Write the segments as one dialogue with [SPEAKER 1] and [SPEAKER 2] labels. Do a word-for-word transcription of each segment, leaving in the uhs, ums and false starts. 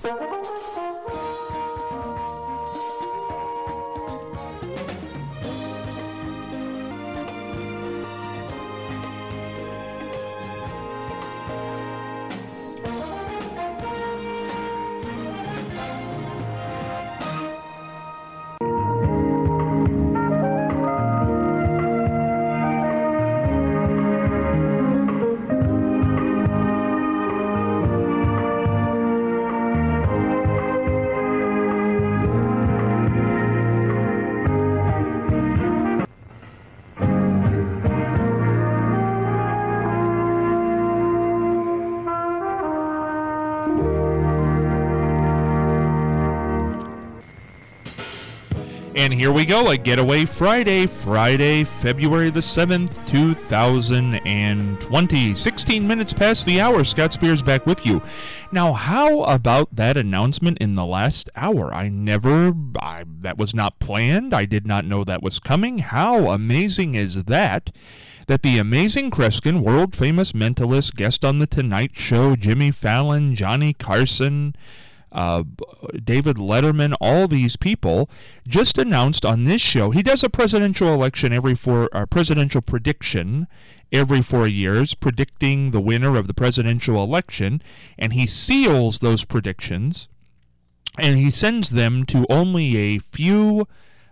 [SPEAKER 1] And here we go, a Getaway Friday, Friday, February the seventh, two thousand twenty. sixteen minutes past the hour, Scott Spears back with you. Now, how about that announcement in the last hour? I never, I, that was not planned. I did not know that was coming. How amazing is that? That the amazing Kreskin, world-famous mentalist, guest on The Tonight Show, Jimmy Fallon, Johnny Carson, Uh, David Letterman, all these people just announced on this show. He does a presidential election every four, uh, presidential prediction every four years, predicting the winner of the presidential election, and he seals those predictions, and he sends them to only a few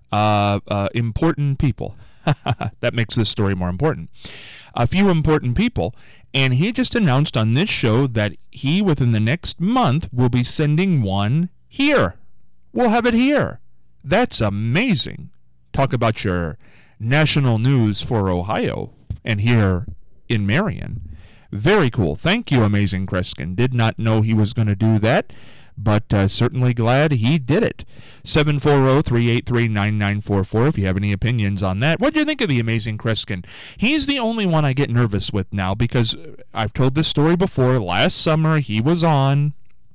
[SPEAKER 1] uh, uh, important people. That makes this story more important. A few important people. And he just announced on this show that he, within the next month, will be sending one here. We'll have it here. That's amazing. Talk about your national news for Ohio and here in Marion. Very cool. Thank you, Amazing Kreskin. Did not know he was going to do that, but uh, certainly glad he did it. seven four zero, three eight three, nine nine four four if you have any opinions on that. What do you think of the Amazing Kreskin? He's the only one I get nervous with now because I've told this story before. Last summer he was on,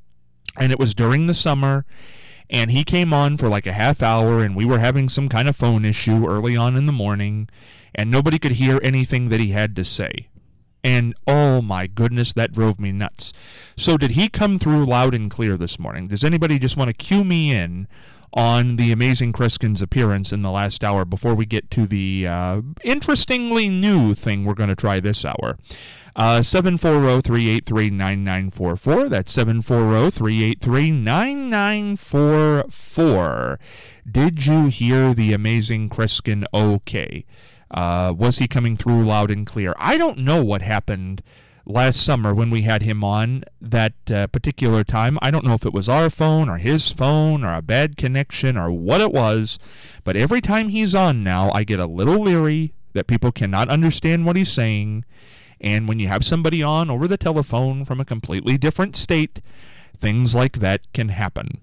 [SPEAKER 1] and it was during the summer, and he came on for like a half hour, and we were having some kind of phone issue early on in the morning, and nobody could hear anything that he had to say. And, oh, my goodness, that drove me nuts. So did he come through loud and clear this morning? Does anybody just want to cue me in on the Amazing Kreskin's appearance in the last hour before we get to the uh, interestingly new thing we're going to try this hour? Uh, seven four zero, three eight three, nine nine four four. That's seven four zero, three eight three, nine nine four four. Did you hear the Amazing Kreskin okay? Uh, was he coming through loud and clear? I don't know what happened last summer when we had him on that uh, particular time. I don't know if it was our phone or his phone or a bad connection or what it was, but every time he's on now, I get a little leery that people cannot understand what he's saying, and when you have somebody on over the telephone from a completely different state, things like that can happen.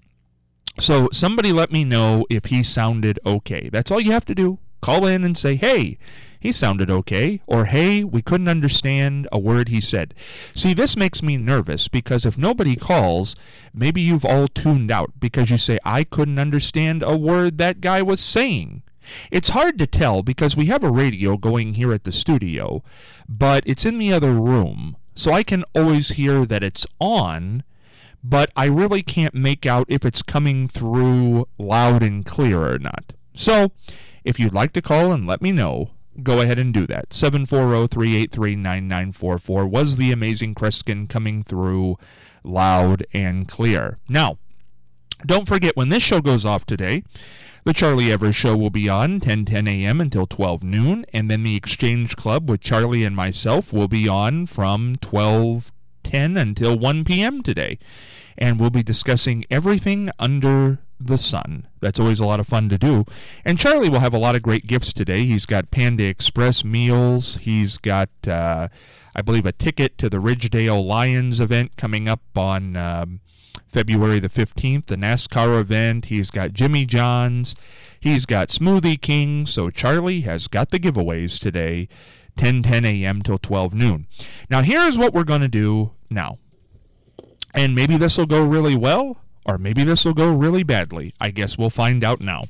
[SPEAKER 1] So somebody let me know if he sounded okay. That's all you have to do. Call in and say, hey, he sounded okay, or hey, we couldn't understand a word he said. See, this makes me nervous because if nobody calls, maybe you've all tuned out because you say, I couldn't understand a word that guy was saying. It's hard to tell because we have a radio going here at the studio, but it's in the other room, so I can always hear that it's on, but I really can't make out if it's coming through loud and clear or not. So, if you'd like to call and let me know, go ahead and do that. seven four zero, three eight three, nine nine four four. Was the Amazing Kreskin coming through loud and clear? Now, don't forget, when this show goes off today, the Charlie Evers Show will be on ten ten a.m. until twelve noon, and then the Exchange Club with Charlie and myself will be on from twelve ten until one p.m. today. And we'll be discussing everything under the sun. That's always a lot of fun to do. And Charlie will have a lot of great gifts today. He's got Panda Express meals. He's got, uh, I believe, a ticket to the Ridgedale Lions event coming up on um, February the fifteenth, the NASCAR event. He's got Jimmy John's. He's got Smoothie King. So Charlie has got the giveaways today, ten ten a.m. till twelve noon. Now, here's what we're going to do now. And maybe this will go really well, or maybe this will go really badly. I guess we'll find out now.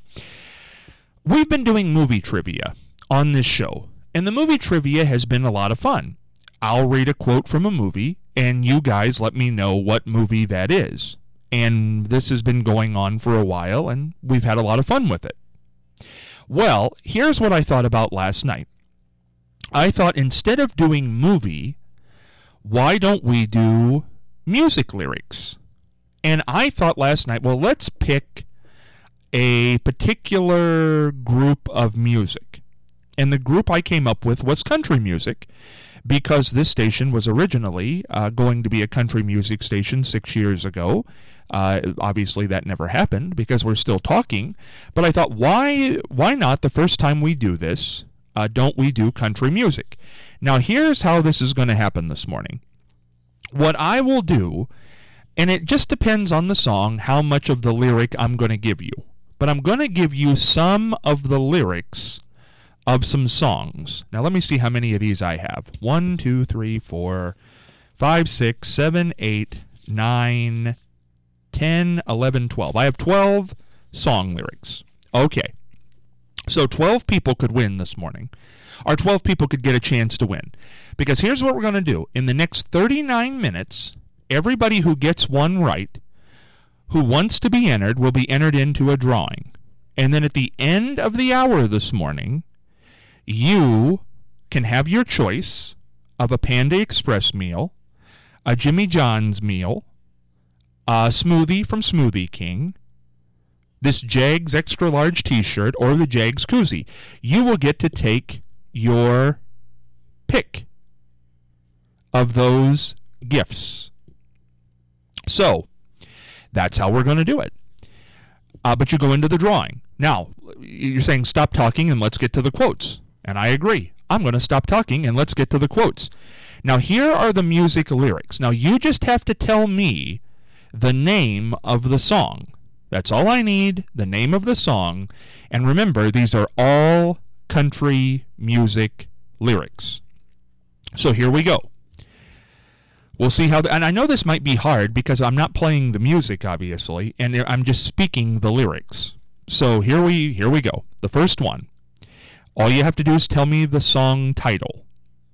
[SPEAKER 1] We've been doing movie trivia on this show, and the movie trivia has been a lot of fun. I'll read a quote from a movie, and you guys let me know what movie that is. And this has been going on for a while, and we've had a lot of fun with it. Well, here's what I thought about last night. I thought instead of doing movie, why don't we do music lyrics? And I thought last night, well, let's pick a particular group of music. And the group I came up with was country music, because this station was originally uh, going to be a country music station six years ago. Uh, obviously, that never happened because we're still talking. But I thought, why, why not the first time we do this, uh, don't we do country music? Now, here's how this is going to happen this morning. What I will do, and it just depends on the song, how much of the lyric I'm going to give you. But I'm going to give you some of the lyrics of some songs. Now, let me see how many of these I have. One, two, three, four, five, six, seven, eight, nine, ten, eleven, twelve. I have twelve song lyrics. Okay. So twelve people could win this morning. Or twelve people could get a chance to win. Because here's what we're going to do. In the next thirty-nine minutes, everybody who gets one right, who wants to be entered, will be entered into a drawing. And then at the end of the hour this morning, you can have your choice of a Panda Express meal, a Jimmy John's meal, a smoothie from Smoothie King, this Jags Extra Large T-shirt, or the Jags koozie. You will get to take your pick of those gifts. So, that's how we're going to do it. Uh, but you go into the drawing. Now, you're saying stop talking and let's get to the quotes. And I agree. I'm going to stop talking and let's get to the quotes. Now, here are the music lyrics. Now, you just have to tell me the name of the song. That's all I need, the name of the song. And remember, these are all country music lyrics. So here we go. We'll see how, the, and I know this might be hard because I'm not playing the music, obviously, and I'm just speaking the lyrics. So here we here we go. The first one. All you have to do is tell me the song title.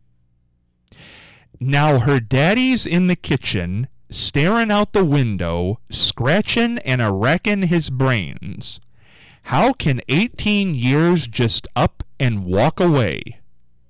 [SPEAKER 1] Now her daddy's in the kitchen, staring out the window, scratching and a-racking his brains. How can eighteen years just up and walk away?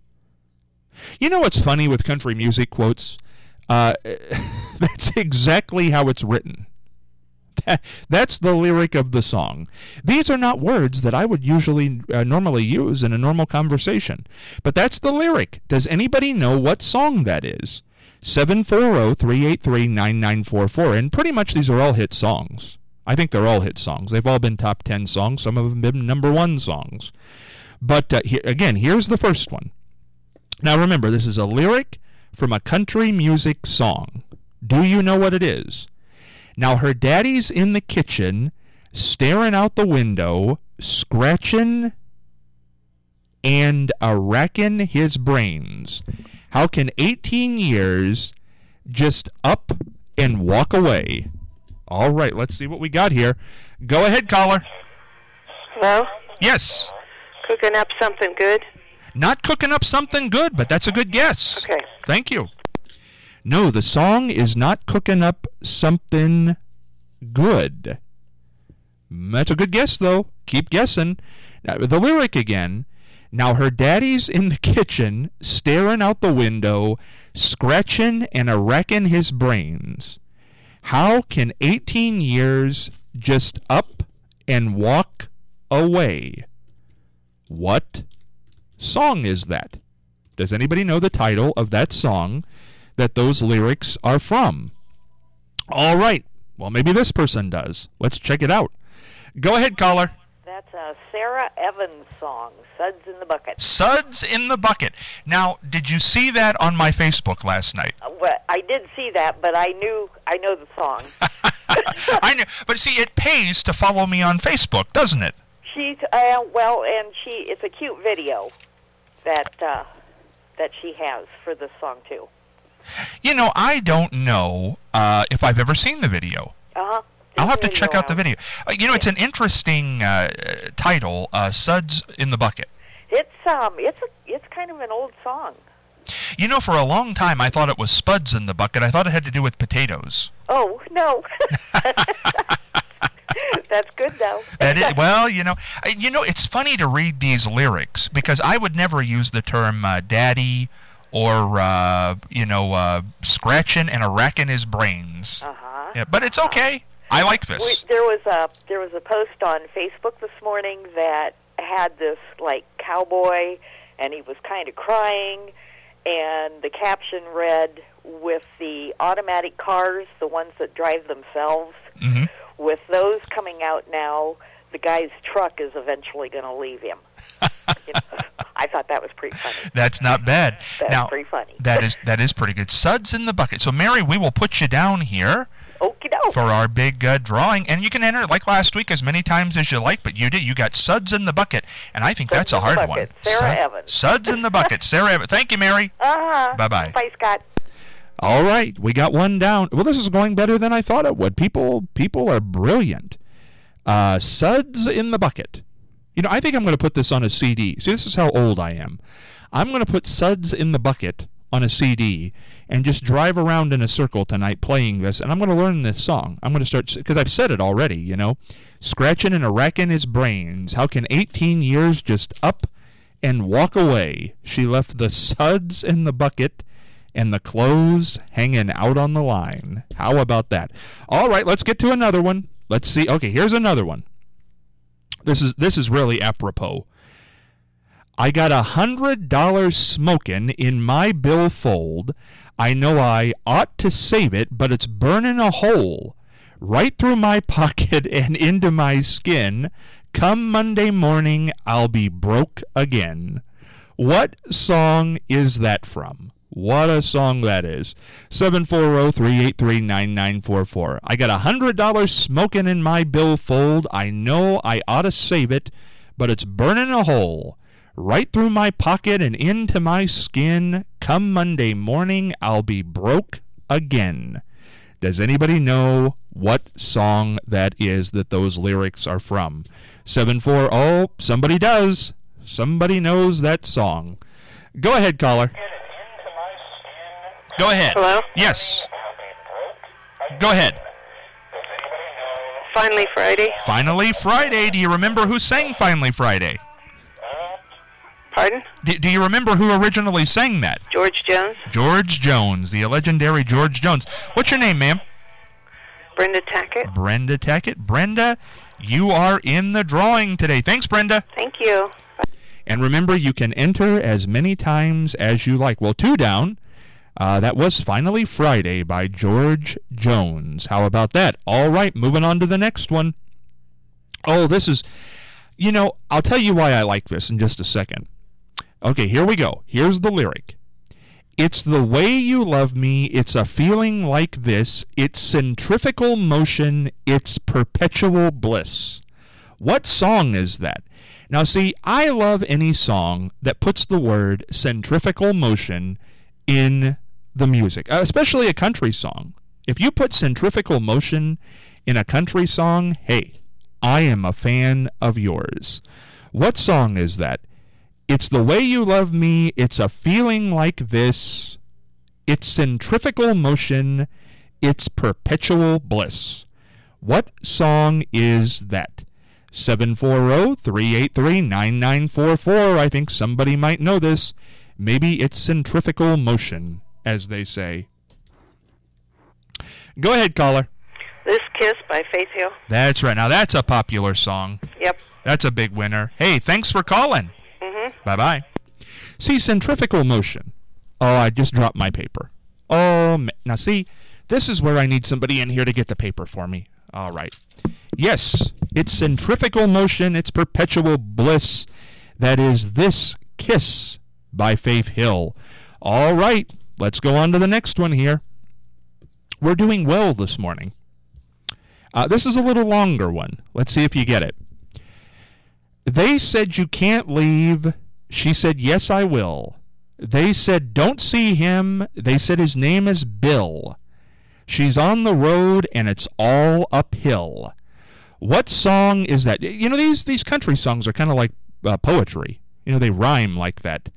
[SPEAKER 1] You know what's funny with country music quotes? Uh, that's exactly how it's written. That, that's the lyric of the song. These are not words that I would usually uh, normally use in a normal conversation. But that's the lyric. Does anybody know what song that is? seven four zero, three eight three, nine nine four four. And pretty much these are all hit songs. I think they're all hit songs. They've all been top ten songs. Some of them have been number one songs. But uh, he, again, here's the first one. Now remember, this is a lyric from a country music song. Do you know what it is? Now her daddy's in the kitchen, staring out the window, scratching and a-racking his brains. How can eighteen years just up and walk away? All right, let's see what we got here. Go ahead, caller.
[SPEAKER 2] Hello?
[SPEAKER 1] Yes.
[SPEAKER 2] Cooking up something good?
[SPEAKER 1] Not cooking up something good, but that's a good guess.
[SPEAKER 2] Okay.
[SPEAKER 1] Thank you. No, the song is not cooking up something good. That's a good guess, though. Keep guessing. Now, the lyric again. Now her daddy's in the kitchen, staring out the window, scratching and a-racking his brains. How can eighteen years just up and walk away? What song is that? Does anybody know the title of that song that those lyrics are from? All right. Well, maybe this person does. Let's check it out. Go ahead, caller.
[SPEAKER 2] That's a Sarah Evans song, Suds in the Bucket.
[SPEAKER 1] Suds in the Bucket. Now, did you see that on my Facebook last night?
[SPEAKER 2] Uh, well, I did see that, but I knew I know the song.
[SPEAKER 1] I know, but see, it pays to follow me on Facebook, doesn't it?
[SPEAKER 2] She, uh, well, and she, it's a cute video that uh, that she has for this song too.
[SPEAKER 1] You know, I don't know uh, if I've ever seen the video.
[SPEAKER 2] Uh-huh.
[SPEAKER 1] I'll have to check out the video. Uh, you know, it's an interesting uh, title, uh, Suds in the Bucket.
[SPEAKER 2] It's um, it's a, it's kind of an old song.
[SPEAKER 1] You know, for a long time, I thought it was spuds in the bucket. I thought it had to do with potatoes.
[SPEAKER 2] Oh, no. That's good, though.
[SPEAKER 1] That is, well, you know, I- you know, it's funny to read these lyrics because I would never use the term uh, daddy or, uh, you know, uh, scratching and a racking his brains.
[SPEAKER 2] Uh-huh.
[SPEAKER 1] Yeah, but it's okay. I like
[SPEAKER 2] We,
[SPEAKER 1] this.
[SPEAKER 2] there was a there was a post on Facebook this morning that had this, like, cowboy, and he was kind of crying, and the caption read, with the automatic cars, the ones that drive themselves,
[SPEAKER 1] Mm-hmm.
[SPEAKER 2] with those coming out now, the guy's truck is eventually going to leave him. You know, I thought that was pretty funny.
[SPEAKER 1] That's not bad.
[SPEAKER 2] That's
[SPEAKER 1] now,
[SPEAKER 2] pretty funny.
[SPEAKER 1] that is that is pretty good. Suds in the bucket. So, Mary, we will put you down here
[SPEAKER 2] Okie doke.
[SPEAKER 1] for our big uh, drawing, and you can enter like last week as many times as you like. But you did. You got suds in the bucket, and I think
[SPEAKER 2] Suds
[SPEAKER 1] that's a
[SPEAKER 2] in the
[SPEAKER 1] hard
[SPEAKER 2] bucket.
[SPEAKER 1] one.
[SPEAKER 2] Sarah
[SPEAKER 1] Sud-
[SPEAKER 2] Evans.
[SPEAKER 1] Suds in the bucket. Sarah Evans. Thank you, Mary.
[SPEAKER 2] Uh-huh.
[SPEAKER 1] Bye-bye.
[SPEAKER 2] Bye, Scott.
[SPEAKER 1] All right, we got one down. Well, this is going better than I thought it would. People, people are brilliant. Uh, Suds in the bucket. You know, I think I'm going to put this on a C D. See, this is how old I am. I'm going to put Suds in the bucket on a C D and just drive around in a circle tonight playing this, and I'm going to learn this song. I'm going to start, because I've said it already, you know. Scratching and a racking his brains. How can eighteen years just up and walk away? She left the suds in the bucket and the clothes hanging out on the line. How about that? All right, let's get to another one. Let's see. Okay, here's another one. This is this is really apropos. I got a hundred dollars smoking in my billfold. I know I ought to save it, but it's burning a hole right through my pocket and into my skin. Come Monday morning, I'll be broke again. What song is that from? What a song that is. seven four zero, three eight three, nine nine four four. I got a hundred dollars smoking in my billfold. I know I ought to save it, but it's burning a hole right through my pocket and into my skin. Come Monday morning, I'll be broke again. Does anybody know what song that is that those lyrics are from? seven four zero, somebody does. Somebody knows that song. Go ahead, caller. Go ahead.
[SPEAKER 3] Hello?
[SPEAKER 1] Yes. Go ahead.
[SPEAKER 3] Finally Friday.
[SPEAKER 1] Finally Friday. Do you remember who sang Finally Friday?
[SPEAKER 3] Pardon?
[SPEAKER 1] Do, do you remember who originally sang that?
[SPEAKER 3] George Jones.
[SPEAKER 1] George Jones, the legendary George Jones. What's your name, ma'am?
[SPEAKER 3] Brenda Tackett.
[SPEAKER 1] Brenda Tackett. Brenda, you are in the drawing today. Thanks, Brenda.
[SPEAKER 3] Thank you.
[SPEAKER 1] And remember, you can enter as many times as you like. Well, two down. Uh, that was Finally Friday by George Jones. How about that? All right, moving on to the next one. Oh, this is, you know, I'll tell you why I like this in just a second. Okay, here we go. Here's the lyric. It's the way you love me. It's a feeling like this. It's centrifugal motion. It's perpetual bliss. What song is that? Now, see, I love any song that puts the word centrifugal motion in the music, especially a country song. If you put centrifugal motion in a country song, hey, I am a fan of yours. What song is that? It's the way you love me. It's a feeling like this. It's centrifugal motion. It's perpetual bliss. What song is that? seven four zero, three eight three, nine nine four four. I think somebody might know this. Maybe it's centrifugal motion, as they say. Go ahead, caller.
[SPEAKER 3] This Kiss by Faith Hill.
[SPEAKER 1] That's right. Now, that's a popular song.
[SPEAKER 3] Yep.
[SPEAKER 1] That's a big winner. Hey, thanks for calling.
[SPEAKER 3] Mm-hmm.
[SPEAKER 1] Bye-bye. See, centrifugal motion. Oh, I just dropped my paper. Oh, ma- now see, this is where I need somebody in here to get the paper for me. All right. Yes, it's centrifugal motion. It's perpetual bliss. That is This Kiss by Faith Hill. All right, let's go on to the next one here. We're doing well this morning. Uh, this is a little longer one. Let's see if you get it. They said you can't leave. She said, yes, I will. They said, don't see him. They said his name is Bill. She's on the road and it's all uphill. What song is that? You know, these, these country songs are kind of like uh, poetry. You know, they rhyme like that.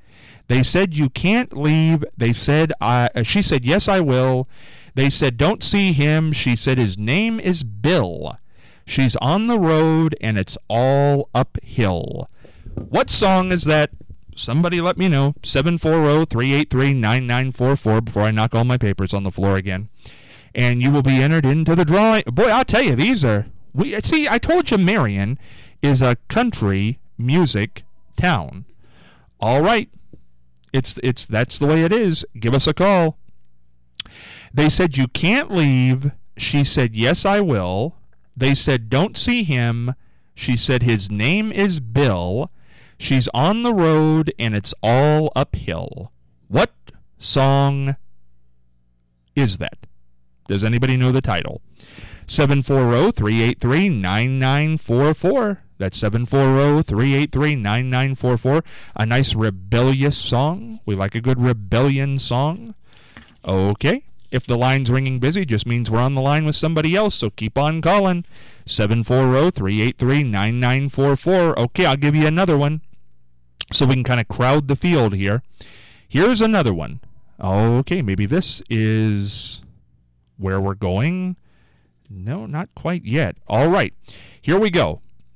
[SPEAKER 1] They said you can't leave. They said I. Uh, she said yes, I will. They said don't see him. She said his name is Bill. She's on the road and it's all uphill. What song is that? Somebody let me know. seven four zero, three eight three, nine nine four four before I knock all my papers on the floor again. And you will be entered into the drawing. Boy, I'll tell you, these are... we see, I told you Marion is a country music town. All right. It's it's that's the way it is. Give us a call. They said you can't leave. She said yes, I will. They said don't see him. She said his name is Bill. She's on the road and it's all uphill. What song is that? Does anybody know the title? seven four zero, three eight three, nine nine four four. That's seven four zero, three eight three, nine nine four four. A nice rebellious song. We like a good rebellion song. Okay. If the line's ringing busy, just means we're on the line with somebody else, so keep on calling. seven four zero, three eight three, nine nine four four. Okay, I'll give you another one so we can kind of crowd the field here. Here's another one. Okay, maybe this is where we're going. No, not quite yet. All right, here we go.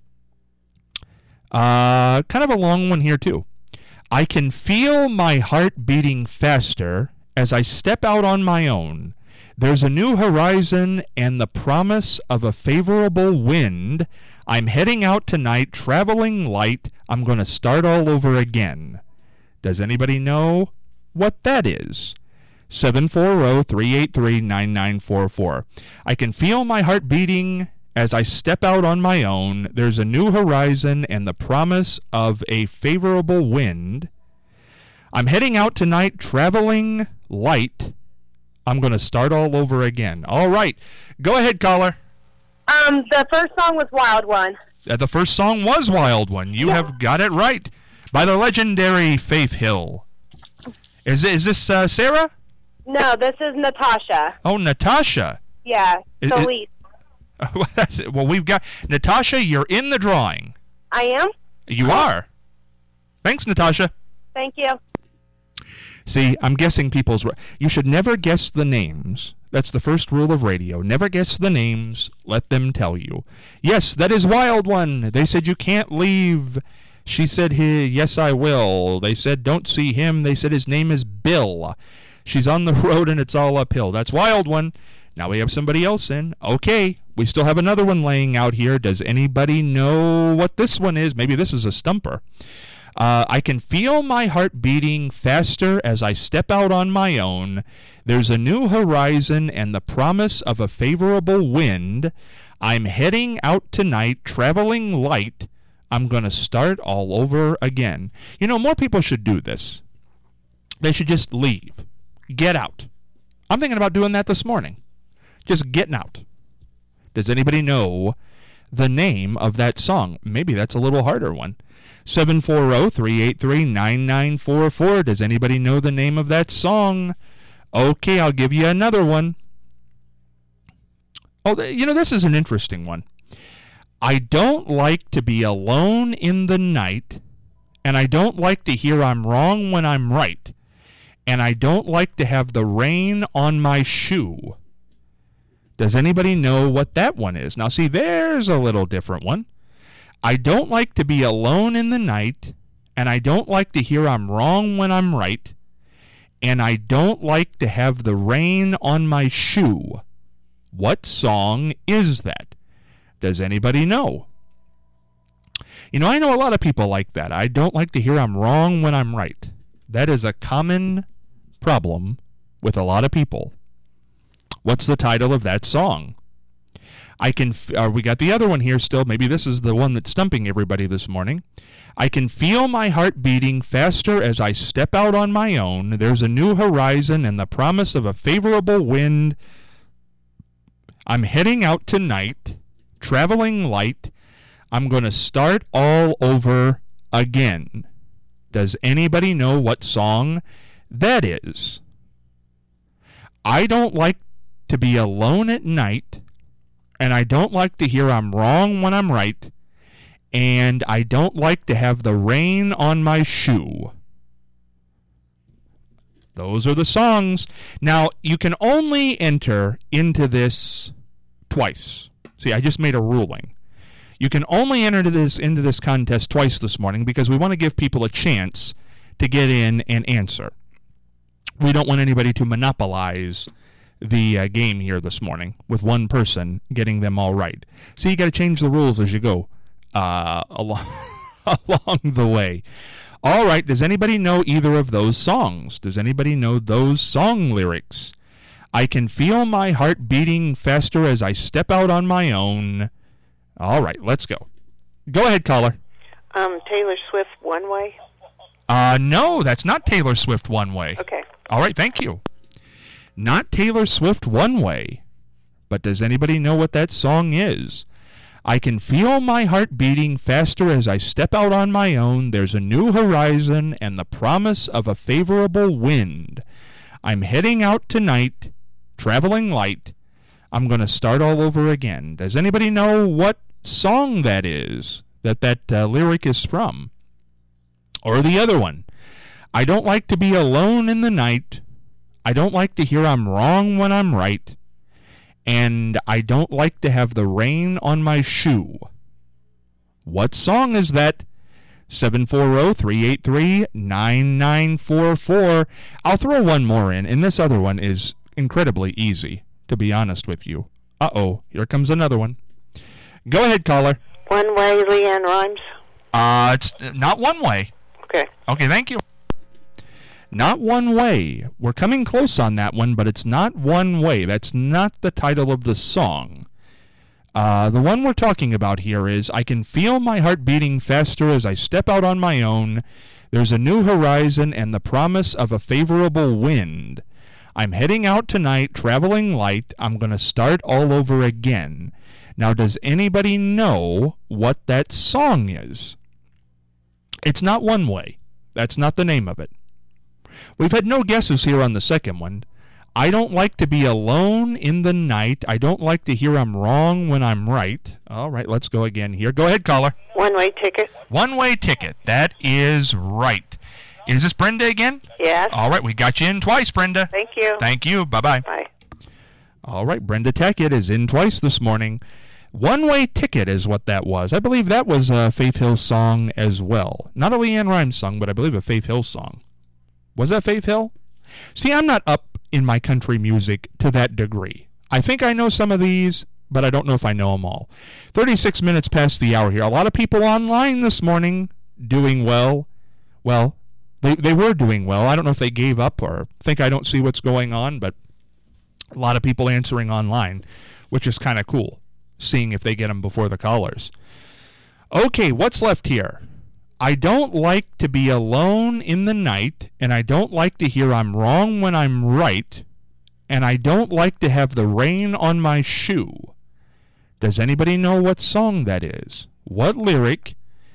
[SPEAKER 1] Uh, kind of a long one here, too. I can feel my heart beating faster as I step out on my own. There's a new horizon and the promise of a favorable wind. I'm heading out tonight, traveling light. I'm going to start all over again. Does anybody know what that is? seven four zero, three eight three, nine nine four four. I can feel my heart beating as I step out on my own. There's a new horizon and the promise of a favorable wind. I'm heading out tonight, traveling light. I'm going to start all over again. All right. Go ahead, caller.
[SPEAKER 4] Um, the first song was Wild One.
[SPEAKER 1] Uh, the first song was Wild One. You yeah. have got it right. By the legendary Faith Hill. Is, is this uh, Sarah?
[SPEAKER 4] No, this is Natasha.
[SPEAKER 1] Oh, Natasha.
[SPEAKER 4] Yeah, Solis.
[SPEAKER 1] Well, that's it. Well, we've got... Natasha, you're in the drawing.
[SPEAKER 4] I am?
[SPEAKER 1] You are. Thanks, Natasha.
[SPEAKER 4] Thank you.
[SPEAKER 1] See, I'm guessing people's... You should never guess the names. That's the first rule of radio. Never guess the names. Let them tell you. Yes, that is Wild One. They said you can't leave. She said, he, yes, I will. They said, don't see him. They said his name is Bill. She's on the road and it's all uphill. That's Wild One. Now we have somebody else in. Okay, we still have another one laying out here. Does anybody know what this one is? Maybe this is a stumper. Uh, I can feel my heart beating faster as I step out on my own. There's a new horizon and the promise of a favorable wind. I'm heading out tonight, traveling light. I'm going to start all over again. You know, more people should do this. They should just leave. Get out. I'm thinking about doing that this morning. Just getting out. Does anybody know the name of that song? Maybe that's a little harder one. seven four zero, three eight three, nine nine four four. Does anybody know the name of that song? Okay, I'll give you another one. Oh, you know, this is an interesting one. I don't like to be alone in the night, and I don't like to hear I'm wrong when I'm right, and I don't like to have the rain on my shoe. Does anybody know what that one is? Now, see, there's a little different one. I don't like to be alone in the night, and I don't like to hear I'm wrong when I'm right, and I don't like to have the rain on my shoe. What song is that? Does anybody know? You know, I know a lot of people like that. I don't like to hear I'm wrong when I'm right. That is a common problem with a lot of people. What's the title of that song? I can. F- uh, we got the other one here still. Maybe this is the one that's stumping everybody this morning. I can feel my heart beating faster as I step out on my own. There's a new horizon and the promise of a favorable wind. I'm heading out tonight, traveling light. I'm going to start all over again. Does anybody know what song that is? I don't like to be alone at night, and I don't like to hear I'm wrong when I'm right, and I don't like to have the rain on my shoe. Those are the songs. Now, you can only enter into this twice. See, I just made a ruling. You can only enter into this into this contest twice this morning because we want to give people a chance to get in and answer. We don't want anybody to monopolize the uh, game here this morning with one person getting them all right. So you got to change the rules as you go uh, along, along the way. All right, does anybody know either of those songs? Does anybody know those song lyrics? I can feel my heart beating faster as I step out on my own. All right, let's go. Go ahead, caller.
[SPEAKER 3] Um, Taylor Swift, One Way.
[SPEAKER 1] Uh, no, that's not Taylor Swift, One Way.
[SPEAKER 3] Okay.
[SPEAKER 1] All right, thank you. Not Taylor Swift, One Way. But does anybody know what that song is? I can feel my heart beating faster as I step out on my own. There's a new horizon and the promise of a favorable wind. I'm heading out tonight, traveling light. I'm going to start all over again. Does anybody know what song that is, that that uh, lyric is from? Or the other one. I don't like to be alone in the night. I don't like to hear I'm wrong when I'm right. And I don't like to have the rain on my shoe. What song is that? seven four zero, three eight three, nine nine four four. I'll throw one more in, and this other one is incredibly easy, to be honest with you. Uh-oh, here comes another one. Go ahead, caller.
[SPEAKER 3] One Way, Leanne Rhymes.
[SPEAKER 1] Uh, it's not One Way.
[SPEAKER 3] Okay.
[SPEAKER 1] Okay, thank you. Not One Way. We're coming close on that one, but it's not One Way. That's not the title of the song. Uh, the one we're talking about here is, I can feel my heart beating faster as I step out on my own. There's a new horizon and the promise of a favorable wind. I'm heading out tonight, traveling light. I'm going to start all over again. Now, does anybody know what that song is? It's not One Way. That's not the name of it. We've had no guesses here on the second one. I don't like to be alone in the night. I don't like to hear I'm wrong when I'm right. All right, let's go again here. Go ahead, caller.
[SPEAKER 3] One Way Ticket.
[SPEAKER 1] One Way Ticket. That is right. Is this Brenda again?
[SPEAKER 3] Yes.
[SPEAKER 1] All right, we got you in twice, Brenda.
[SPEAKER 3] Thank you.
[SPEAKER 1] Thank you. Bye-bye.
[SPEAKER 3] Bye.
[SPEAKER 1] All right, Brenda Tackett is in twice this morning. One Way Ticket is what that was. I believe that was a Faith Hill song as well. Not a Leanne Rhymes song, but I believe a Faith Hill song. Was that Faith Hill? See, I'm not up in my country music to that degree. I think I know some of these, but I don't know if I know them all. thirty-six minutes past the hour here. A lot of people online this morning doing well. Well, they, they were doing well. I don't know if they gave up or think I don't see what's going on, but a lot of people answering online, which is kind of cool, seeing if they get them before the callers. Okay, what's left here? I don't like to be alone in the night, and I don't like to hear I'm wrong when I'm right, and I don't like to have the rain on my shoe. Does anybody know what song that is? What lyric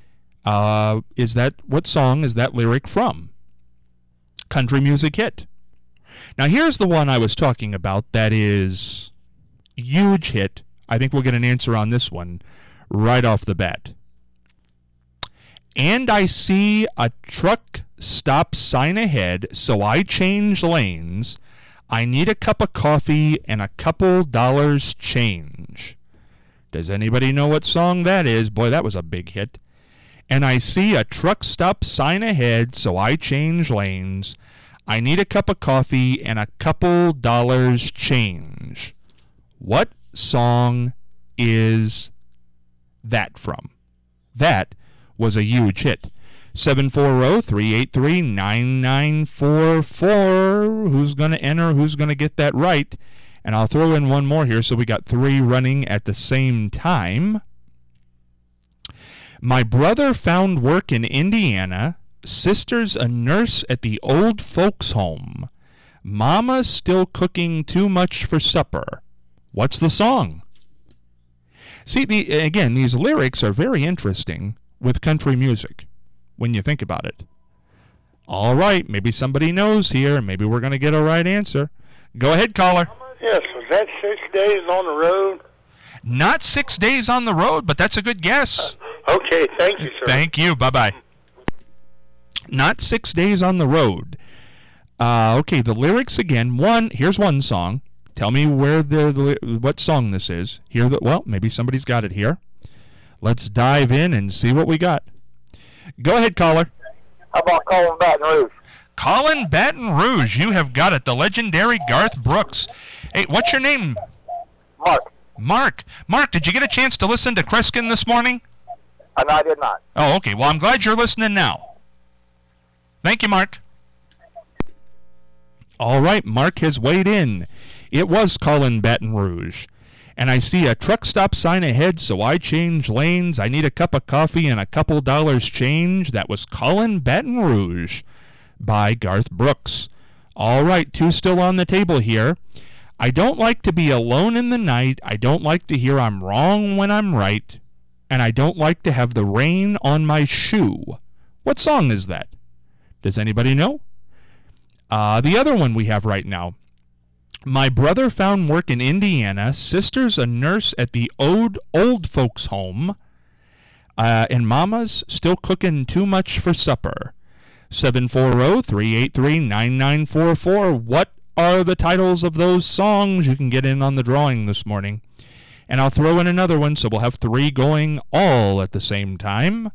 [SPEAKER 1] uh, is that? What song is that lyric from? Country music hit. Now here's the one I was talking about that is huge hit. I think we'll get an answer on this one right off the bat. And I see a truck stop sign ahead, so I change lanes. I need a cup of coffee and a couple dollars change. Does anybody know what song that is? Boy, that was a big hit. And I see a truck stop sign ahead, so I change lanes. I need a cup of coffee and a couple dollars change. What song is that from? That was a huge hit. seven four zero, three eight three, nine nine four four. Who's going to enter? Who's going to get that right? And I'll throw in one more here, so we got three running at the same time. My brother found work in Indiana. Sister's a nurse at the old folks' home. Mama's still cooking too much for supper. What's the song? See, the, again, these lyrics are very interesting with country music when you think about it. All right, maybe somebody knows here. Maybe we're going to get a right answer. Go ahead, caller.
[SPEAKER 5] Yes, was that Six Days on the Road?
[SPEAKER 1] Not Six Days on the Road, but that's a good guess.
[SPEAKER 5] Uh, okay, thank you, sir.
[SPEAKER 1] Thank you. Bye-bye. Not Six Days on the Road. Uh, okay, the lyrics again. One, here's one song. Tell me where the, the what song this is. Here, the, well, maybe somebody's got it here. Let's dive in and see what we got. Go ahead, caller.
[SPEAKER 5] How about Colin Baton Rouge?
[SPEAKER 1] Colin Baton Rouge, you have got it. The legendary Garth Brooks. Hey, what's your name?
[SPEAKER 5] Mark.
[SPEAKER 1] Mark. Mark, did you get a chance to listen to Kreskin this morning?
[SPEAKER 5] Uh, no, I did not.
[SPEAKER 1] Oh, okay. Well, I'm glad you're listening now. Thank you, Mark. All right, Mark has weighed in. It was Colin Baton Rouge. And I see a truck stop sign ahead, so I change lanes. I need a cup of coffee and a couple dollars change. That was Colin Baton Rouge by Garth Brooks. All right, two still on the table here. I don't like to be alone in the night. I don't like to hear I'm wrong when I'm right. And I don't like to have the rain on my shoe. What song is that? Does anybody know? Uh, the other one we have right now. My brother found work in Indiana. Sister's a nurse at the old, old folks' home. Uh, and Mama's still cooking too much for supper. seven four zero, three eight three, nine nine four four. What are the titles of those songs? You can get in on the drawing this morning. And I'll throw in another one, so we'll have three going all at the same time.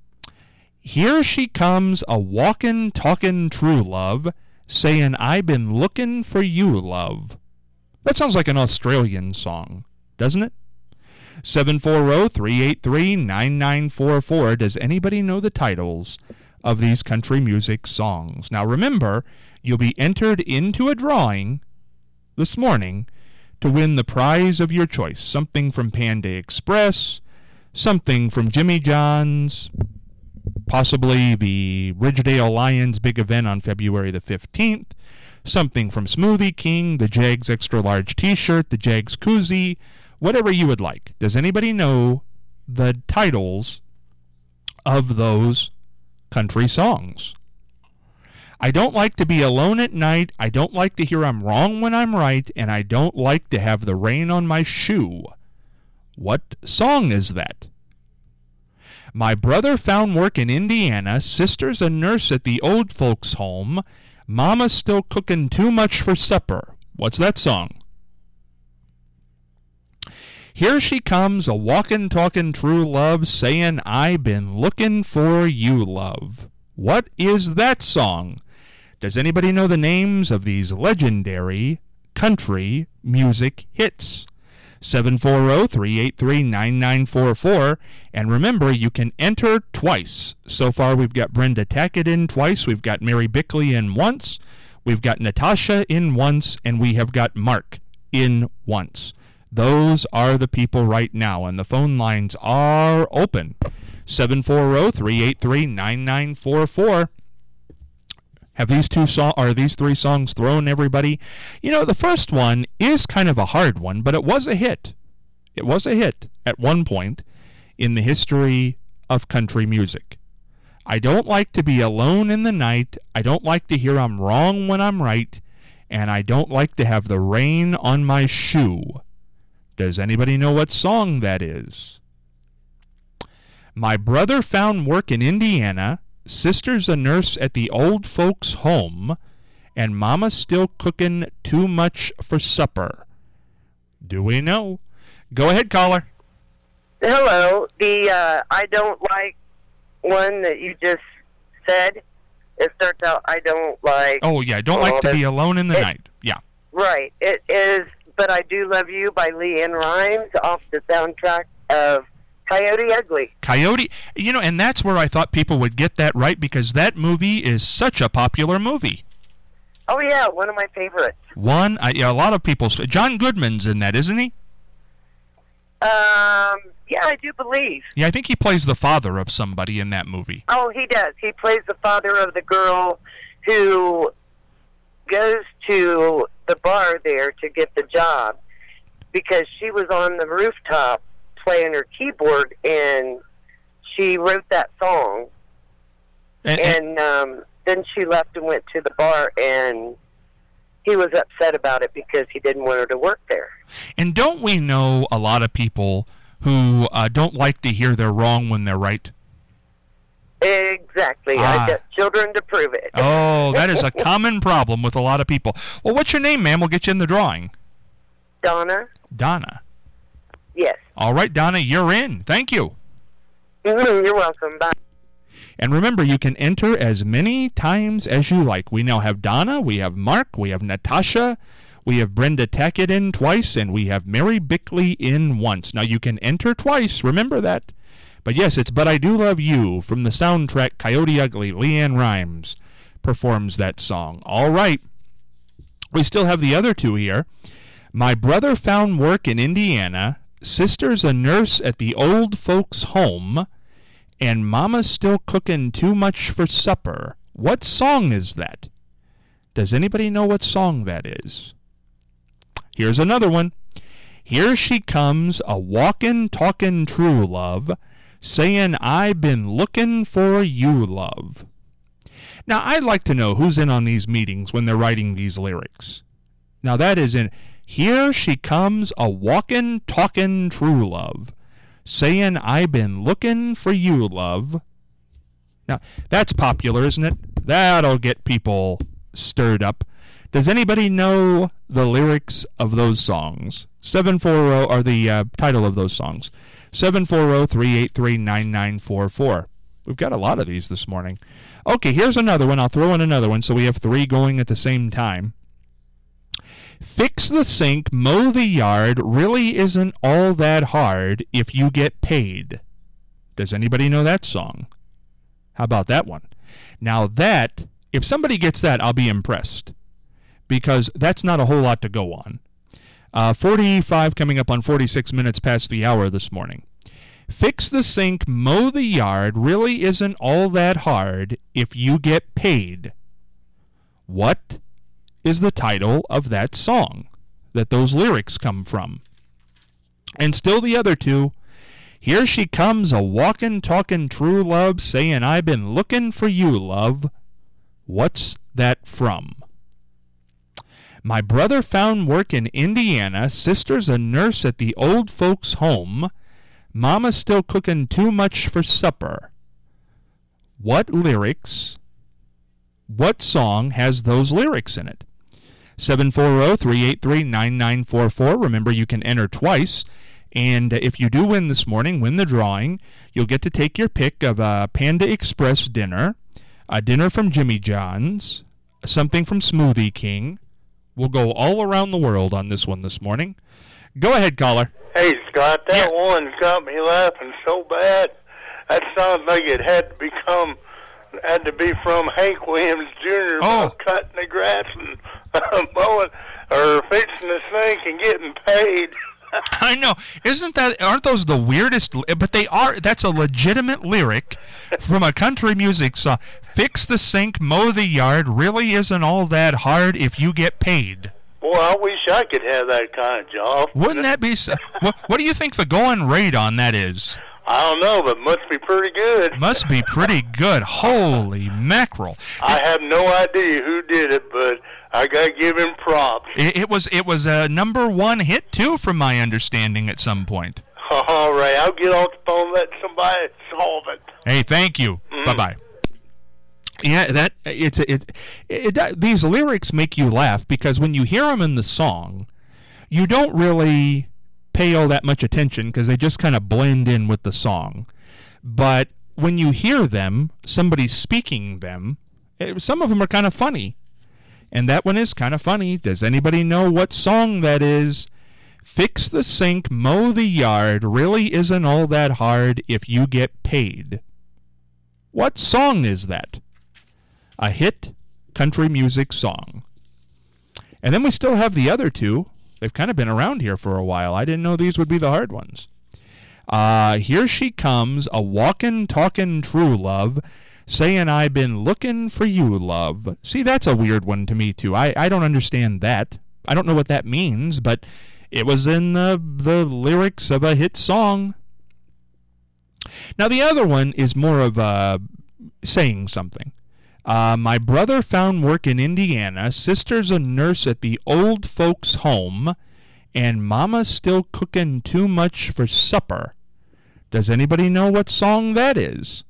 [SPEAKER 1] Here she comes, a walkin', talkin' true love, saying, I been looking for you, love. That sounds like an Australian song, doesn't it? seven four zero, three eight three, nine nine four four. Does anybody know the titles of these country music songs? Now remember, you'll be entered into a drawing this morning to win the prize of your choice. Something from Panda Express, something from Jimmy John's, possibly the Ridgedale Lions big event on February the fifteenth, something from Smoothie King, the Jags Extra Large T-shirt, the Jags koozie, whatever you would like. Does anybody know the titles of those country songs? I don't like to be alone at night. I don't like to hear I'm wrong when I'm right. And I don't like to have the rain on my shoe. What song is that? My brother found work in Indiana. Sister's a nurse at the old folks' home. Mama's still cooking too much for supper. What's that song? Here she comes, a walkin', talkin' true love, saying, I been looking for you, love. What is that song? Does anybody know the names of these legendary country music hits? seven four zero, three eight three, nine nine four four. And remember, you can enter twice. So far, we've got Brenda Tackett in twice. We've got Mary Bickley in once. We've got Natasha in once. And we have got Mark in once. Those are the people right now. And the phone lines are open. seven four zero, three eight three, nine nine four four. Have these two so- are these three songs thrown everybody? You know, the first one is kind of a hard one, but it was a hit. It was a hit at one point in the history of country music. I don't like to be alone in the night. I don't like to hear I'm wrong when I'm right. And I don't like to have the rain on my shoe. Does anybody know what song that is? My brother found work in Indiana. Sister's a nurse at the old folks' home, and Mama's still cooking too much for supper. Do we know? Go ahead, caller.
[SPEAKER 3] Hello. The uh, I don't like one that you just said. It starts out, I don't like...
[SPEAKER 1] Oh, yeah, don't like to be alone in the
[SPEAKER 3] it,
[SPEAKER 1] night. Yeah.
[SPEAKER 3] Right. It is But I Do Love You by LeAnn Rimes off the soundtrack of Coyote Ugly.
[SPEAKER 1] Coyote, you know, and that's where I thought people would get that right, because that movie is such a popular movie.
[SPEAKER 3] Oh, yeah, one of my favorites.
[SPEAKER 1] One, I, yeah, a lot of people, John Goodman's in that, isn't he?
[SPEAKER 3] Um, yeah, I do believe.
[SPEAKER 1] Yeah, I think he plays the father of somebody in that movie.
[SPEAKER 3] Oh, he does. He plays the father of the girl who goes to the bar there to get the job because she was on the rooftop playing her keyboard, and she wrote that song. And, and um, then she left and went to the bar, and he was upset about it because he didn't want her to work there.
[SPEAKER 1] And don't we know a lot of people who uh, don't like to hear they're wrong when they're right?
[SPEAKER 3] Exactly.
[SPEAKER 1] Ah.
[SPEAKER 3] I've got children to prove it.
[SPEAKER 1] Oh, that is a common problem with a lot of people. Well, what's your name, ma'am? We'll get you in the drawing.
[SPEAKER 3] Donna?
[SPEAKER 1] Donna.
[SPEAKER 3] Yes.
[SPEAKER 1] All right, Donna, you're in. Thank you.
[SPEAKER 3] Mm-hmm. You're welcome. Bye.
[SPEAKER 1] And remember, you can enter as many times as you like. We now have Donna, we have Mark, we have Natasha, we have Brenda Tackett in twice, and we have Mary Bickley in once. Now, you can enter twice. Remember that. But yes, it's But I Do Love You from the soundtrack Coyote Ugly. Leanne Rimes performs that song. All right. We still have the other two here. My brother found work in Indiana. Sister's a nurse at the old folks' home. And Mama's still cooking too much for supper. What song is that? Does anybody know what song that is? Here's another one. Here she comes, a walkin', talkin' true love, saying I been looking for you, love. Now, I'd like to know who's in on these meetings when they're writing these lyrics. Now, that is in, here she comes, a walkin', talkin' true love, saying I been looking for you, love. Now, that's popular, isn't it? That'll get people stirred up. Does anybody know the lyrics of those songs? seven four zero, or the uh, title of those songs. seven four zero, three eight three, nine nine four four. We've got a lot of these this morning. Okay, here's another one. I'll throw in another one so we have three going at the same time. Fix the sink, mow the yard, really isn't all that hard if you get paid. Does anybody know that song? How about that one? Now that, if somebody gets that, I'll be impressed. Because that's not a whole lot to go on. Uh, forty-five coming up on forty-six minutes past the hour this morning. Fix the sink, mow the yard, really isn't all that hard if you get paid. What is the title of that song that those lyrics come from? And still the other two. Here she comes, a walkin', talkin' true love, saying I been looking for you, love. What's that from? My brother found work in Indiana. Sister's a nurse at the old folks' home. Mama's still cooking too much for supper. What lyrics, what song has those lyrics in it? seven four zero, three eight three, nine nine four four. Remember, you can enter twice. And if you do win this morning, win the drawing, you'll get to take your pick of a Panda Express dinner, a dinner from Jimmy John's, something from Smoothie King. We'll go all around the world on this one this morning. Go ahead, caller.
[SPEAKER 6] Hey, Scott, that
[SPEAKER 1] Yeah.
[SPEAKER 6] one got me laughing so bad. That sounds like it had to become, had to be from Hank Williams Junior
[SPEAKER 1] Oh.
[SPEAKER 6] about cutting the grass and uh, mowing or fixing the sink and getting paid.
[SPEAKER 1] I know. Isn't that, aren't those the weirdest, but they are, that's a legitimate lyric from a country music song. Fix the sink, mow the yard, really isn't all that hard if you get paid.
[SPEAKER 6] Boy, I wish I could have that kind of job.
[SPEAKER 1] Wouldn't that be, so, what, what do you think the going rate on that is?
[SPEAKER 6] I don't know, but must be pretty good.
[SPEAKER 1] Must be pretty good. Holy mackerel.
[SPEAKER 6] I have no idea who did it, but I got to give him props.
[SPEAKER 1] It, it was it was a number one hit, too, from my understanding at some point.
[SPEAKER 6] All right, I'll get off the phone and let somebody solve it.
[SPEAKER 1] Hey, thank you.
[SPEAKER 6] Mm.
[SPEAKER 1] Bye-bye. Yeah, that it's it, it, it. These lyrics make you laugh because when you hear them in the song, you don't really pay all that much attention because they just kind of blend in with the song. But when you hear them, somebody speaking them, it, some of them are kind of funny. And that one is kind of funny. Does anybody know what song that is? Fix the sink, mow the yard, really isn't all that hard if you get paid. What song is that? A hit country music song. And then we still have the other two. They've kind of been around here for a while. I didn't know these would be the hard ones. Uh, here she comes, a walkin', talkin' true love, saying I been looking for you, love. See, that's a weird one to me, too. I, I don't understand that. I don't know what that means, but it was in the, the lyrics of a hit song. Now, the other one is more of a saying something. Uh, my brother found work in Indiana. Sister's a nurse at the old folks' home. And Mama's still cooking too much for supper. Does anybody know what song that is?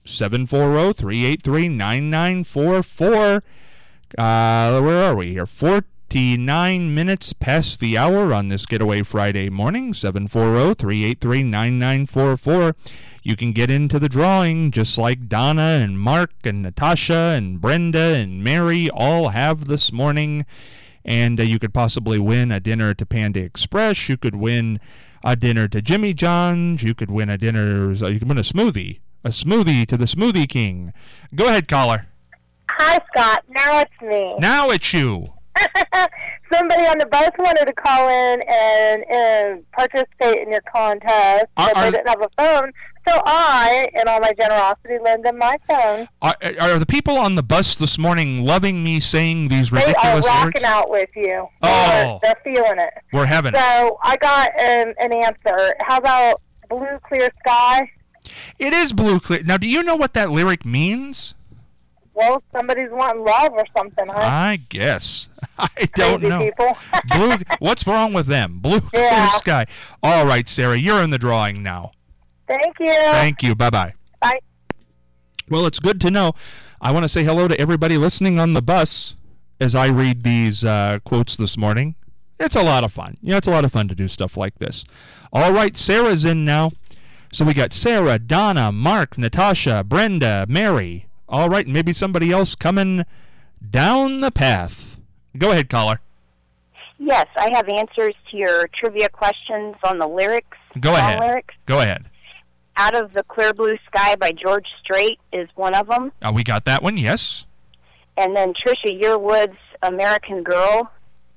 [SPEAKER 1] seven four zero, three eight three, nine nine four four. Uh, where are we here? forty-nine minutes past the hour on this Getaway Friday morning. seven four zero, three eight three, nine nine four four. You can get into the drawing just like Donna and Mark and Natasha and Brenda and Mary all have this morning. And uh, you could possibly win a dinner to Panda Express. You could win a dinner to Jimmy John's. You could win a dinner. You could win a smoothie. A smoothie to the Smoothie King. Go ahead, caller.
[SPEAKER 4] Hi, Scott. Now it's me.
[SPEAKER 1] Now it's you.
[SPEAKER 4] Somebody on the bus wanted to call in and, and participate in your contest,
[SPEAKER 1] Are-
[SPEAKER 4] but
[SPEAKER 1] are-
[SPEAKER 4] they didn't have a phone. So I, in all my generosity, lend them my phone.
[SPEAKER 1] Are, are the people on the bus this morning loving me saying these
[SPEAKER 4] They are
[SPEAKER 1] ridiculous
[SPEAKER 4] rocking
[SPEAKER 1] lyrics?
[SPEAKER 4] out with you.
[SPEAKER 1] Oh.
[SPEAKER 4] They're, they're feeling it.
[SPEAKER 1] We're having it.
[SPEAKER 4] So I got um, an answer. How about Blue Clear Sky?
[SPEAKER 1] It is blue clear. Now, do you know what that lyric means?
[SPEAKER 4] Well, somebody's wanting love or something, huh?
[SPEAKER 1] I guess. I don't
[SPEAKER 4] Crazy
[SPEAKER 1] know.
[SPEAKER 4] people.
[SPEAKER 1] Blue. What's wrong with them? Blue clear
[SPEAKER 4] Yeah.
[SPEAKER 1] sky. All right, Sarah, you're in the drawing now.
[SPEAKER 4] Thank you.
[SPEAKER 1] Thank you. Bye-bye.
[SPEAKER 4] Bye.
[SPEAKER 1] Well, it's good to know. I want to say hello to everybody listening on the bus as I read these uh, quotes this morning. It's a lot of fun. You know, it's a lot of fun to do stuff like this. All right, Sarah's in now. So we got Sarah, Donna, Mark, Natasha, Brenda, Mary. All right, maybe somebody else coming down the path. Go ahead, caller.
[SPEAKER 7] Yes, I have answers to your trivia questions on the lyrics.
[SPEAKER 1] Go
[SPEAKER 7] song
[SPEAKER 1] ahead.
[SPEAKER 7] Lyrics.
[SPEAKER 1] Go ahead.
[SPEAKER 7] Out of the Clear Blue Sky by George Strait is one of them.
[SPEAKER 1] Uh, we got that one, yes.
[SPEAKER 7] And then Trisha Yearwood's American Girl.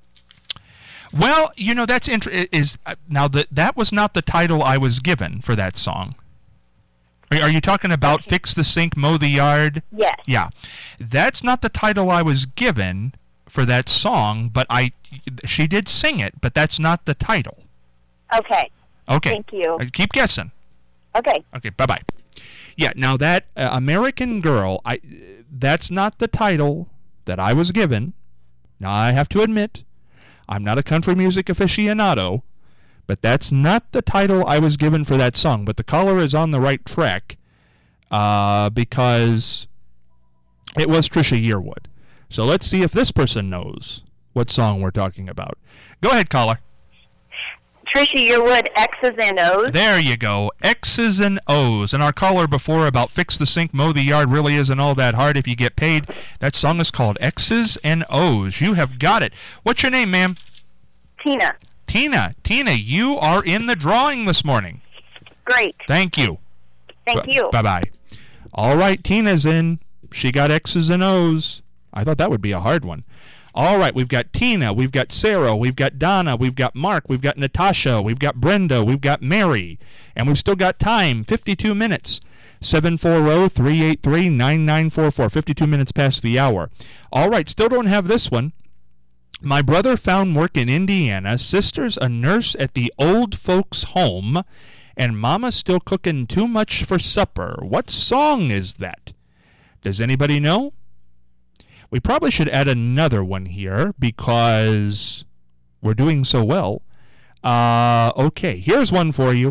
[SPEAKER 1] Well, you know, that's inter- is uh, now that that was not the title I was given for that song. Are, are you talking about Fix the Sink, Mow the Yard?
[SPEAKER 7] Yes.
[SPEAKER 1] Yeah. That's not the title I was given for that song, but I she did sing it, but that's not the title.
[SPEAKER 7] Okay.
[SPEAKER 1] Okay.
[SPEAKER 7] Thank you.
[SPEAKER 1] Uh, keep guessing.
[SPEAKER 7] Okay.
[SPEAKER 1] Okay, bye-bye. Yeah, now that uh, American Girl, I that's not the title that I was given. Now, I have to admit, I'm not a country music aficionado, but that's not the title I was given for that song. But the caller is on the right track uh, because it was Trisha Yearwood. So let's see if this person knows what song we're talking about. Go ahead, caller.
[SPEAKER 7] Trisha Yearwood, X's and O's.
[SPEAKER 1] There you go. X's and O's. And our caller before about Fix the Sink, Mow the Yard really isn't all that hard if you get paid. That song is called X's and O's. You have got it. What's your name, ma'am?
[SPEAKER 7] Tina.
[SPEAKER 1] Tina. Tina, you are in the drawing this morning.
[SPEAKER 7] Great.
[SPEAKER 1] Thank you.
[SPEAKER 7] Thank
[SPEAKER 1] B-
[SPEAKER 7] you.
[SPEAKER 1] Bye-bye. All right, Tina's in. She got X's and O's. I thought that would be a hard one. All right, we've got Tina, we've got Sarah, we've got Donna, we've got Mark, we've got Natasha, we've got Brenda, we've got Mary, and we've still got time, fifty-two minutes. seven four zero, three eight three, nine nine four four, fifty-two minutes past the hour. All right, still don't have this one. My brother found work in Indiana, sister's a nurse at the old folks' home, and mama's still cooking too much for supper. What song is that? Does anybody know? We probably should add another one here because we're doing so well. Uh, okay, here's one for you.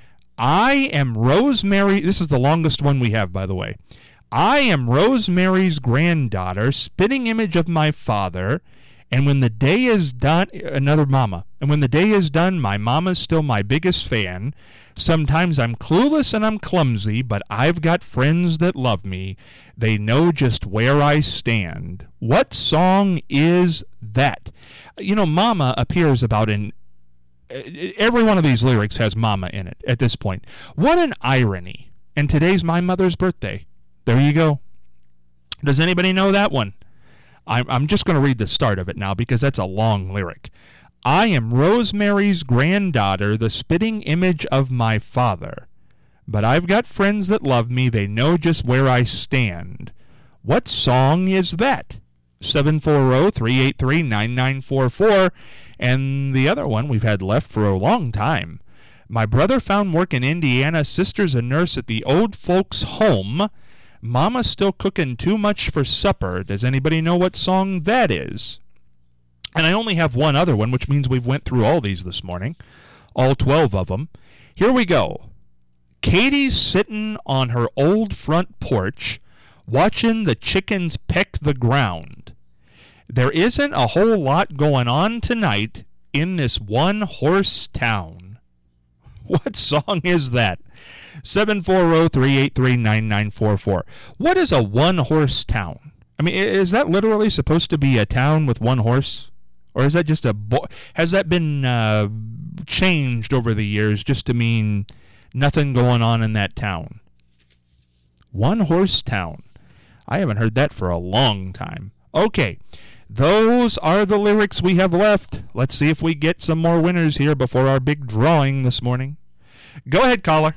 [SPEAKER 1] I am Rosemary. This is the longest one we have, by the way. I am Rosemary's granddaughter, spitting image of my father. And when the day is done, another mama. And when the day is done, my mama's still my biggest fan. Sometimes I'm clueless and I'm clumsy, but I've got friends that love me. They know just where I stand. What song is that? You know, mama appears about in... Every one of these lyrics has mama in it at this point. What an irony. And today's my mother's birthday. There you go. Does anybody know that one? I'm just going to read the start of it now because that's a long lyric. I am Rosemary's granddaughter, the spitting image of my father. But I've got friends that love me. They know just where I stand. What song is that? seven four zero, three eight three, nine nine four four. And the other one we've had left for a long time. My brother found work in Indiana. Sister's a nurse at the old folks' home. Mama's still cooking too much for supper. Does anybody know what song that is? And I only have one other one, which means we've went through all these this morning, all twelve of them. Here we go. Katie's sitting on her old front porch watching the chickens peck the ground. There isn't a whole lot going on tonight in this one-horse town. What song is that? seven four zero, three eight three, nine nine four four. What is a one-horse town? I mean, is that literally supposed to be a town with one horse? Or is that just a... Bo- has that been uh, changed over the years just to mean nothing going on in that town? One-horse town. I haven't heard that for a long time. Okay, those are the lyrics we have left. Let's see if we get some more winners here before our big drawing this morning. Go ahead, caller.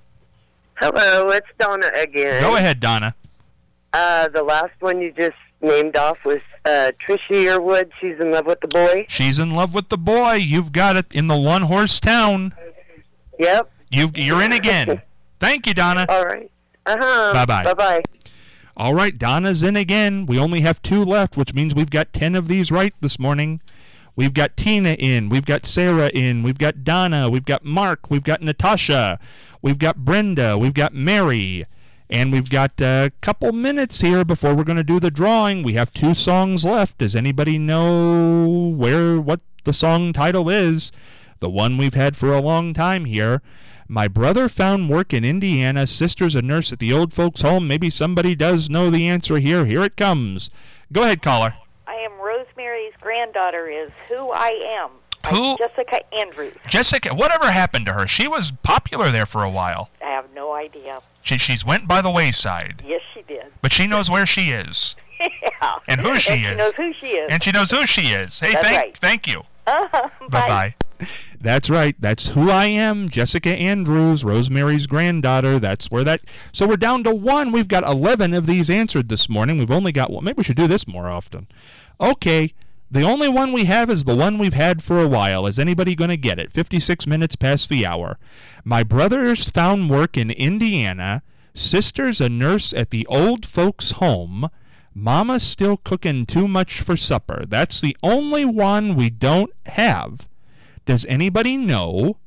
[SPEAKER 3] Hello, it's Donna again.
[SPEAKER 1] Go ahead, Donna.
[SPEAKER 3] Uh, the last one you just named off was uh, Trisha Yearwood. She's in love with the boy.
[SPEAKER 1] She's in love with the boy. You've got it in the one-horse town.
[SPEAKER 3] Yep.
[SPEAKER 1] You've, you're in again. Thank you, Donna.
[SPEAKER 3] All right. Uh-huh.
[SPEAKER 1] Bye-bye.
[SPEAKER 3] Bye-bye.
[SPEAKER 1] All right, Donna's in again. We only have two left, which means we've got ten of these right this morning. We've got Tina in. We've got Sarah in. We've got Donna. We've got Mark. We've got Natasha. We've got Brenda. We've got Mary. And we've got a couple minutes here before we're going to do the drawing. We have two songs left. Does anybody know where what the song title is? The one we've had for a long time here. My brother found work in Indiana. Sister's a nurse at the old folks' home. Maybe somebody does know the answer here. Here it comes. Go ahead, caller.
[SPEAKER 2] I am Rosemary's Granddaughter is Who I Am.
[SPEAKER 1] Who?
[SPEAKER 2] Jessica Andrews.
[SPEAKER 1] Jessica, whatever happened to her? She was popular there for a while.
[SPEAKER 2] I have no idea.
[SPEAKER 1] She she's went by the wayside.
[SPEAKER 2] Yes, she did.
[SPEAKER 1] But she knows where she is.
[SPEAKER 2] Yeah.
[SPEAKER 1] And who she
[SPEAKER 2] and
[SPEAKER 1] is.
[SPEAKER 2] she knows who she is.
[SPEAKER 1] And she knows who she is. Hey,
[SPEAKER 2] That's
[SPEAKER 1] thank
[SPEAKER 2] right.
[SPEAKER 1] thank you.
[SPEAKER 2] Uh-huh. Bye.
[SPEAKER 1] Bye-bye. That's right. That's Who I Am. Jessica Andrews, Rosemary's Granddaughter. That's where that... So we're down to one. We've got eleven of these answered this morning. We've only got one. Maybe we should do this more often. Okay. The only one we have is the one we've had for a while. Is anybody going to get it? fifty-six minutes past the hour. My brother's found work in Indiana. Sister's a nurse at the old folks' home. Mama's still cooking too much for supper. That's the only one we don't have. Does anybody know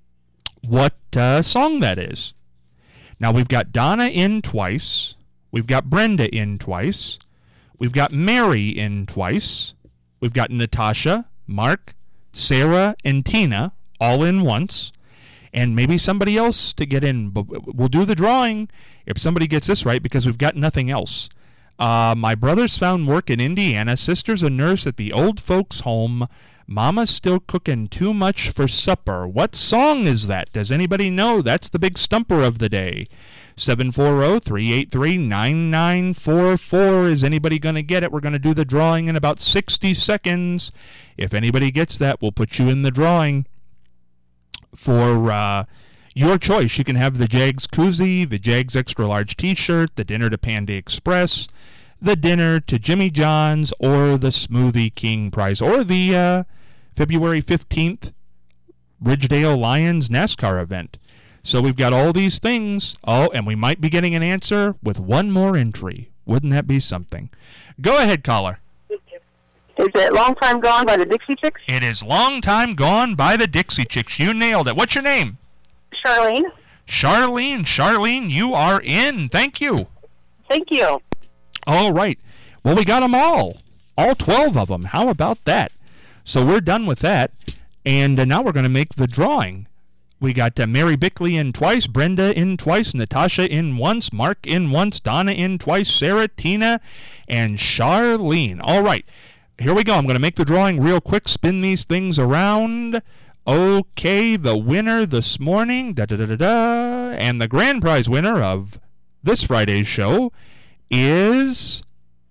[SPEAKER 1] what uh, song that is? Now, we've got Donna in twice. We've got Brenda in twice. We've got Mary in twice. We've got Natasha, Mark, Sarah, and Tina all in once. And maybe somebody else to get in. But we'll do the drawing if somebody gets this right because we've got nothing else. Uh, my brother's found work in Indiana. Sister's a nurse at the old folks' home. Mama's still cooking too much for supper. What song is that? Does anybody know? That's the big stumper of the day. seven four zero, three eight three, nine nine four four. Is anybody going to get it? We're going to do the drawing in about sixty seconds. If anybody gets that, we'll put you in the drawing for uh, your choice. You can have the Jags koozie, the Jags extra large t-shirt, the dinner to Panda Express, the dinner to Jimmy John's, or the Smoothie King prize, or the uh, February fifteenth Ridgedale Lions NASCAR event. So we've got all these things. Oh, and we might be getting an answer with one more entry. Wouldn't that be something? Go ahead, caller.
[SPEAKER 4] Is it Long Time Gone by the Dixie Chicks?
[SPEAKER 1] It is Long Time Gone by the Dixie Chicks. You nailed it. What's your name?
[SPEAKER 4] Charlene.
[SPEAKER 1] Charlene. Charlene, you are in. Thank you.
[SPEAKER 4] Thank you.
[SPEAKER 1] All right. Well, we got them all. All twelve of them. How about that? So we're done with that. And uh, now we're going to make the drawing. We got uh, Mary Bickley in twice, Brenda in twice, Natasha in once, Mark in once, Donna in twice, Sarah, Tina, and Charlene. All right. Here we go. I'm going to make the drawing real quick, spin these things around. Okay, the winner this morning, da da da da da, and the grand prize winner of this Friday's show is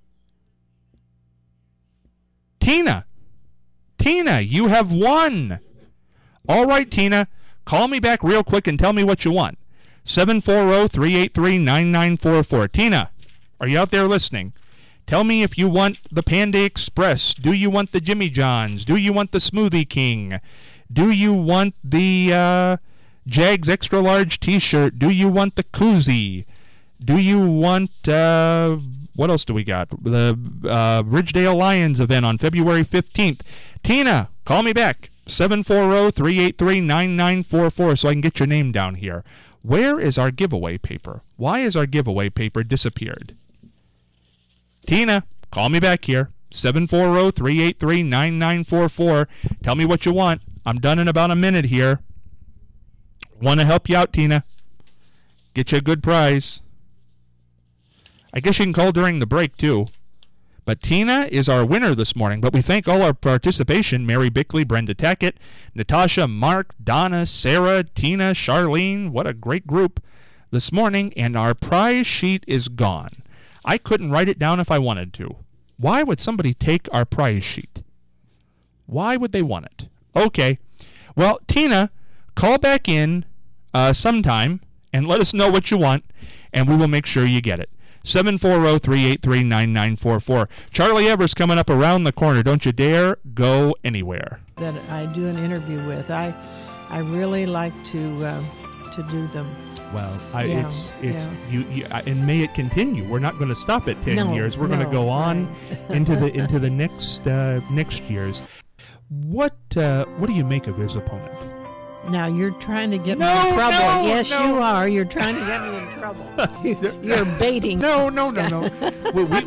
[SPEAKER 1] Tina. Tina, you have won. All right, Tina, call me back real quick and tell me what you want. seven four zero, three eight three, nine nine four four. Tina, are you out there listening? Tell me if you want the Panda Express. Do you want the Jimmy John's? Do you want the Smoothie King? Do you want the uh, Jags Extra Large T-shirt? Do you want the koozie? Do you want, uh, what else do we got? The uh, Ridgedale Lions event on February fifteenth. Tina, call me back. seven four zero, three eight three, nine nine four four so I can get your name down here. Where is our giveaway paper? Why has our giveaway paper disappeared? Tina, call me back here. seven four zero, three eight three, nine nine four four. Tell me what you want. I'm done in about a minute here. Want to help you out, Tina. Get you a good prize. I guess you can call during the break, too. But Tina is our winner this morning. But we thank all our participation. Mary Bickley, Brenda Tackett, Natasha, Mark, Donna, Sarah, Tina, Charlene. What a great group this morning. And our prize sheet is gone. I couldn't write it down if I wanted to. Why would somebody take our prize sheet? Why would they want it? Okay. Well, Tina, call back in uh, sometime and let us know what you want, and we will make sure you get it. seven four zero, three eight three, nine nine four four. Charlie Evers coming up around the corner. Don't you dare go anywhere.
[SPEAKER 8] That I do an interview with. I I really like to uh, to do them.
[SPEAKER 1] Well, I,
[SPEAKER 8] Yeah,
[SPEAKER 1] it's it's
[SPEAKER 8] yeah.
[SPEAKER 1] you, you I- and may it continue. We're not going to stop at ten
[SPEAKER 8] No,
[SPEAKER 1] years. We're going to
[SPEAKER 8] no,
[SPEAKER 1] go on
[SPEAKER 8] right.
[SPEAKER 1] into the into the next uh, next years. What uh, what do you make of his opponent?
[SPEAKER 8] Now you're trying to get
[SPEAKER 1] No,
[SPEAKER 8] me in trouble.
[SPEAKER 1] no,
[SPEAKER 8] yes,
[SPEAKER 1] no.
[SPEAKER 8] you are. You're trying to get me in trouble. You- you're baiting.
[SPEAKER 1] No, no, no, no. we, we,